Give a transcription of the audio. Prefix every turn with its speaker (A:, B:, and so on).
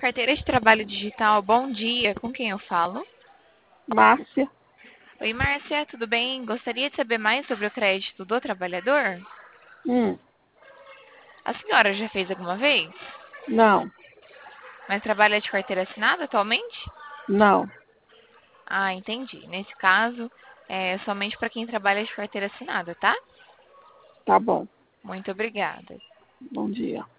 A: Carteira de Trabalho Digital, bom dia. Com quem eu falo?
B: Márcia.
A: Oi, Márcia, tudo bem? Gostaria de saber mais sobre o crédito do trabalhador?
B: Hum,
A: A senhora já fez alguma vez?
B: não,
A: Mas trabalha de carteira assinada atualmente?
B: não.
A: Ah, entendi. Nesse caso, é somente para quem trabalha de carteira assinada, tá?
B: Tá bom.
A: Muito obrigada.
B: Bom dia.